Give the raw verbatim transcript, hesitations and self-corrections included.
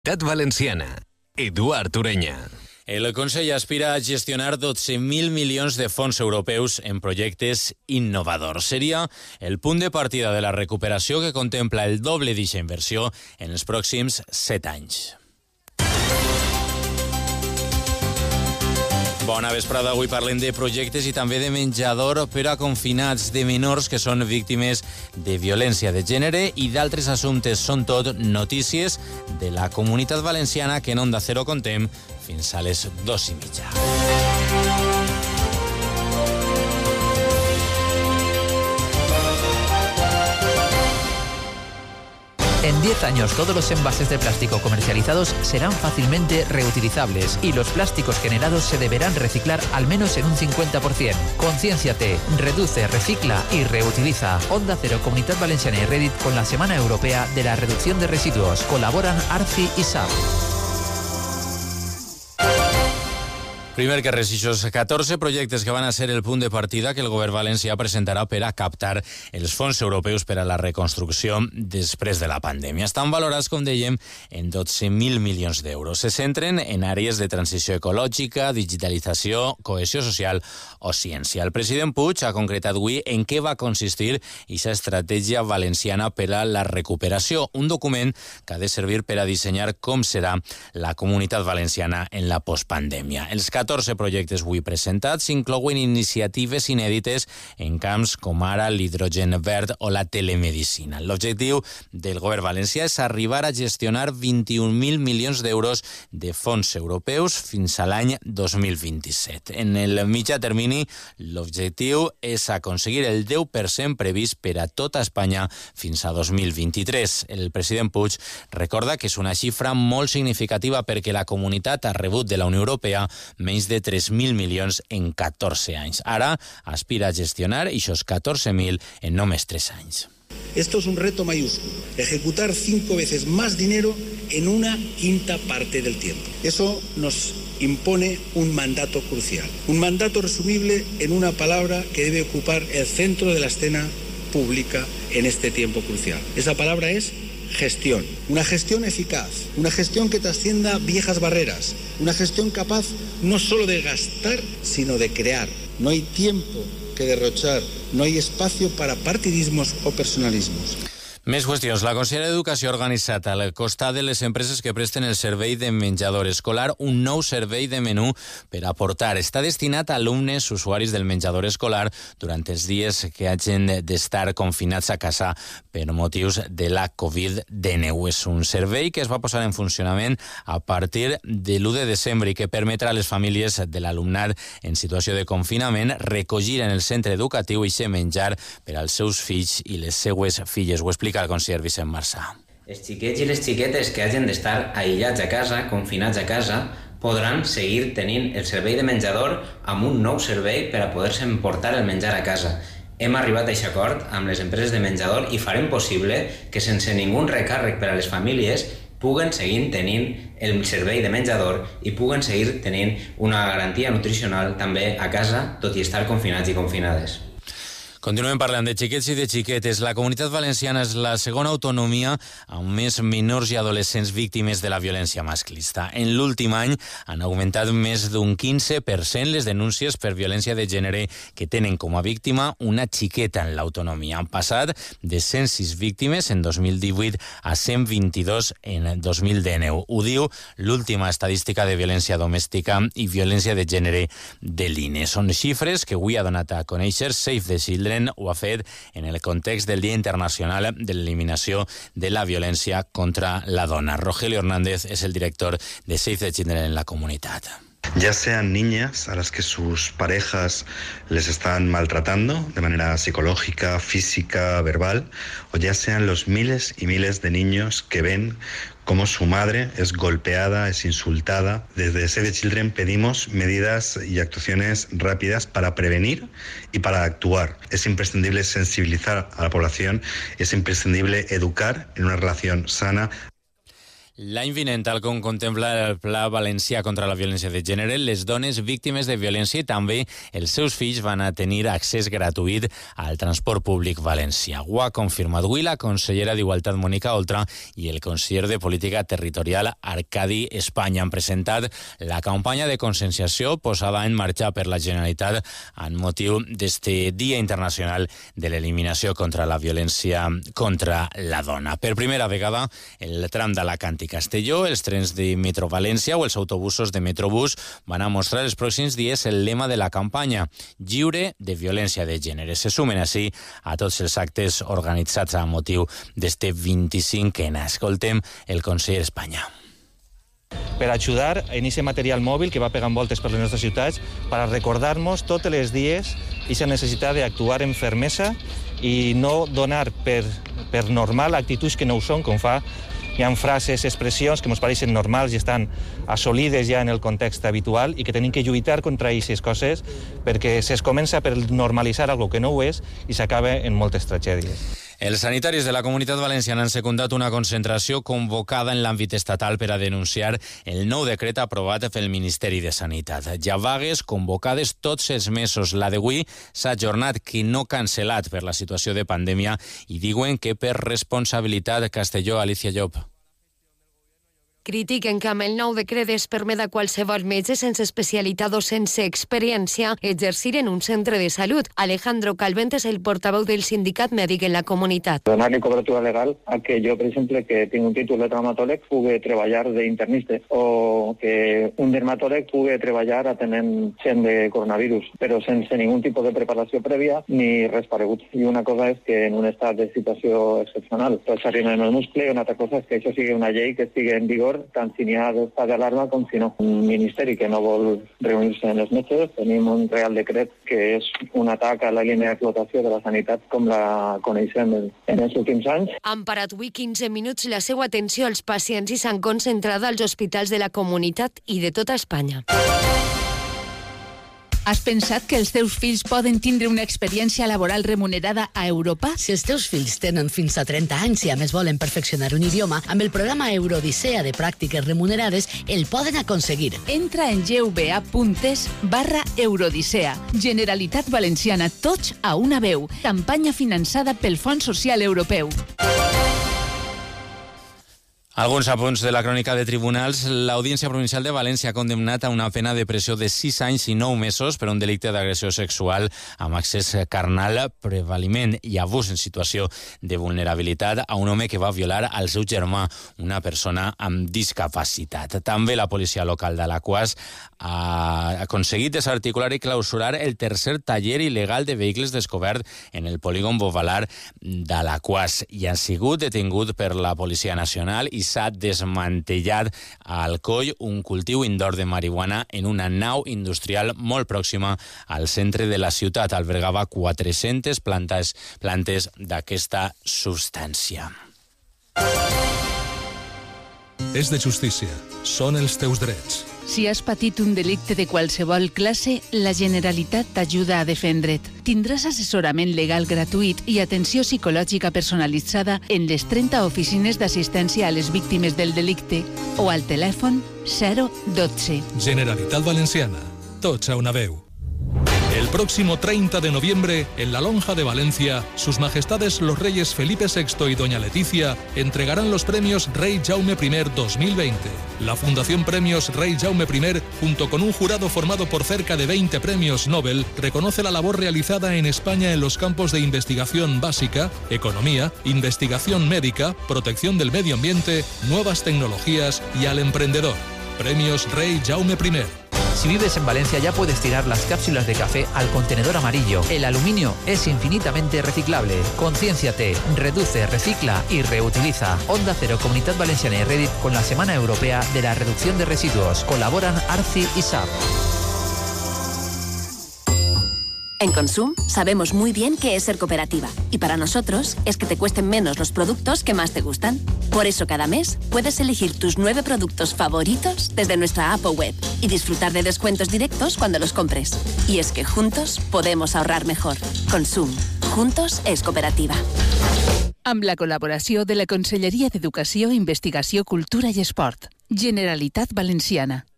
Comunitat Valenciana. Eduard Ureña. El Consell aspira a gestionar dotze mil milions de fons europeus en projectes innovadors. Seria el punt de partida de la recuperació que contempla el doble d'eixa inversió en els pròxims set anys. Bona vesprada. Avui parlem de projectes i també de menjador per a confinats, de menors que són víctimes de violència de gènere i d'altres assumptes. Són tot notícies de la Comunitat Valenciana que en Onda Cero contem fins a les dos i mitja. En diez años todos los envases de plástico comercializados serán fácilmente reutilizables y los plásticos generados se deberán reciclar al menos en un cincuenta por ciento. Conciénciate, reduce, recicla y reutiliza. Onda Cero, Comunitat Valenciana y Reddit con la Semana Europea de la Reducción de Residuos. Colaboran Arfi y S A P. Primer que res, ixos catorze projectes que van a ser el punt de partida que el govern valencià presentarà per a captar els fons europeus per a la reconstrucció després de la pandèmia. Estan valorats, com dèiem, en dotze mil milions d'euros. Se centren en àrees de transició ecològica, digitalització, cohesió social o ciència. El president Puig ha concretat avui en què va consistir aquesta estratègia valenciana per a la recuperació, un document que ha de servir per a dissenyar com serà la Comunitat Valenciana en la postpandèmia. Els catorze projectes avui presentats inclouen iniciatives inèdites en camps com ara l'hidrogen verd o la telemedicina. L'objectiu del govern valencià és arribar a gestionar vint-i-un mil milions d'euros de fons europeus fins a l'any dos mil vint-i-set. En el mitjà termini, l'objectiu és aconseguir el deu per cent previst per a tota Espanya fins a dos mil vint-i-tres. El president Puig recorda que és una xifra molt significativa perquè la comunitat ha rebut de la Unió Europea menys de tres mil milions en catorze anys. Ara aspira a gestionar esos catorze mil en només tres anys. Esto es un reto mayúsculo, ejecutar cinco veces más dinero en una quinta parte del tiempo. Eso nos impone un mandato crucial, un mandato resumible en una palabra que debe ocupar el centro de la escena pública en este tiempo crucial. Esa palabra es gestión, una gestión eficaz, una gestión que trascienda viejas barreras, una gestión capaz no solo de gastar, sino de crear. No hay tiempo que derrochar, no hay espacio para partidismos o personalismos. Més qüestions. La Conselleria d'Educació ha organitzat al costat de les empreses que presten el servei de menjador escolar un nou servei de menú per aportar. Està destinat a alumnes usuaris del menjador escolar durant els dies que hagin d'estar confinats a casa per motius de la covid dinou. És un servei que es va posar en funcionament a partir de l'u de desembre i que permetrà a les famílies de l'alumnat en situació de confinament recollir en el centre educatiu i menjar per als seus fills i les seues filles. Ho explica el conseller Vicent Marsà. Els xiquets i les xiquetes que hagin d'estar aïllats a casa, confinats a casa, podran seguir tenint el servei de menjador amb un nou servei per a poder-se emportar el menjar a casa. Hem arribat a aquest acord amb les empreses de menjador i farem possible que sense ningú recàrrec per a les famílies puguen seguir tenint el servei de menjador i puguen seguir tenint una garantia nutricional també a casa, tot i estar confinats i confinades. Continuem parlant de xiquets i de xiquetes. La Comunitat Valenciana és la segona autonomia amb més menors i adolescents víctimes de la violència masclista. En l'últim any han augmentat més d'un quinze per cent les denúncies per violència de gènere que tenen com a víctima una xiqueta en l'autonomia. Han passat de cent sis víctimes en dos mil divuit a cent vint-i-dos en dos mil dinou. Ho diu l'última estadística de violència domèstica i violència de gènere de l'I N E. Són xifres que avui ha donat a conèixer Save the Children. Ho ha fet en el context del Dia Internacional de l'Eliminació de la Violència contra la Dona. Rogelio Hernández es el director de Save the Children en la comunitat. Ya sean niñas a las que sus parejas les están maltratando de manera psicológica, física, verbal, o ya sean los miles y miles de niños que ven cómo su madre es golpeada, es insultada. Desde Save the Children pedimos medidas y actuaciones rápidas para prevenir y para actuar. Es imprescindible sensibilizar a la población, es imprescindible educar en una relación sana. L'any vinent, tal com contempla el Pla Valencià contra la Violència de Gènere, les dones víctimes de violència i també els seus fills van a tenir accés gratuït al transport públic valencià. Ho ha confirmat avui la consellera d'Igualtat Mònica Oltra i el conseller de Política Territorial Arcadi Espanya. Han presentat la campanya de conscienciació posada en marxa per la Generalitat en motiu d'este Dia Internacional de l'Eliminació contra la Violència contra la Dona. Per primera vegada, el tram d'Alacant i Castelló, els trens de Metro València o els autobusos de Metrobús van a mostrar els pròxims dies el lema de la campanya, lliure de violència de gènere. Se sumen així a tots els actes organitzats a motiu d'este vint-i-cinquè. Escoltem el conseller Espanya. Per ajudar en aquest material mòbil que va pegant voltes per les nostres ciutats, per recordar-nos tots els dies aquesta necessitat d'actuar amb fermesa i no donar per, per normal actituds que no ho són, com fa hi ha frases, expressions que ens pareixen normals i estan assolides ja en el context habitual i que tenim que lluitar contra aquestes coses perquè es comença per normalitzar algo que no ho és i s'acaba en moltes tragèdies. Els sanitaris de la Comunitat Valenciana han secundat una concentració convocada en l'àmbit estatal per a denunciar el nou decret aprovat pel Ministeri de Sanitat. Ja vagues convocades tots els mesos. La d'avui s'ha ajornat, que no cancel·lat per la situació de pandèmia, i diuen que per responsabilitat Castelló. Alicia Llop. Critiquen que amb el nou decret es permet a qualsevol metge sense especialitat o sense experiència exercir en un centre de salut. Alejandro Calvent és el portaveu del sindicat mèdic en la comunitat. Donar-li cobertura legal a que jo, per exemple, que tinc un títol de traumatòleg, pugui treballar d'internista o que un dermatòleg pugui treballar atenent gent de coronavirus, però sense ningun tipus de preparació prèvia ni res paregut. I una cosa és que en un estat de situació excepcional tot s'arriba en el muscle, i una altra cosa és que això sigui una llei que estigui en vigor tant si n'hi ha d'estat d'alarma com si no. Un ministeri que no vol reunir-se en els metges, tenim un real decret que és un atac a la línia de flotació de la sanitat com la coneixem en els últims anys. Han parat avui quinze minuts la seva atenció als pacients i s'han concentrat als hospitals de la comunitat i de tota Espanya. Has pensat que els teus fills poden tindre una experiència laboral remunerada a Europa? Si els teus fills tenen fins a trenta anys i a més volen perfeccionar un idioma, amb el programa Eurodissea de pràctiques remunerades el poden aconseguir. Entra en gva.es barra Eurodissea. Generalitat Valenciana, tots a una veu. Campanya finançada pel Fons Social Europeu. Alguns apunts de la crònica de tribunals. L'Audiència Provincial de València ha condemnat a una pena de presó de sis anys i nou mesos per un delicte d'agressió sexual amb accés carnal, prevaliment i abús en situació de vulnerabilitat a un home que va violar al seu germà, una persona amb discapacitat. També la policia local d'Alaquàs ha aconseguit desarticular i clausurar el tercer taller il·legal de vehicles descobert en el polígon Bovalar d'Alaquàs i ha sigut detingut per la Policia Nacional i s'ha desmantellat a Alcoi un cultiu indoor de marihuana en una nau industrial molt pròxima al centre de la ciutat. Albergava quatre-centes plantes, plantes d'aquesta substància. És de justícia. Són els teus drets. Si has patit un delicte de qualsevol classe, la Generalitat t'ajuda a defendre't. Tindràs assessorament legal gratuït i atenció psicològica personalitzada en les trenta oficines d'assistència a les víctimes del delicte o al telèfon zero dotze. Generalitat Valenciana. Tots a una veu. El próximo treinta de noviembre, en la Lonja de Valencia, sus majestades los reyes Felipe sexto y doña Leticia entregarán los premios Rey Jaume I dos mil veinte. La Fundación Premios Rey Jaume I, junto con un jurado formado por cerca de veinte premios Nobel, reconoce la labor realizada en España en los campos de investigación básica, economía, investigación médica, protección del medio ambiente, nuevas tecnologías y al emprendedor. Premios Rey Jaume I. Si vives en Valencia ya puedes tirar las cápsulas de café al contenedor amarillo. El aluminio es infinitamente reciclable. Conciénciate, reduce, recicla y reutiliza. Onda Cero, Comunidad Valenciana y Reddit con la Semana Europea de la Reducción de Residuos. Colaboran Arci y S A P. En Consum sabemos muy bien qué es ser cooperativa y para nosotros es que te cuesten menos los productos que más te gustan. Por eso cada mes puedes elegir tus nueve productos favoritos desde nuestra app o web y disfrutar de descuentos directos cuando los compres. Y es que juntos podemos ahorrar mejor. Consum. Juntos es cooperativa. Amb la col·laboració de la Conselleria d'Educació, Investigació, Cultura i Esport. Generalitat Valenciana.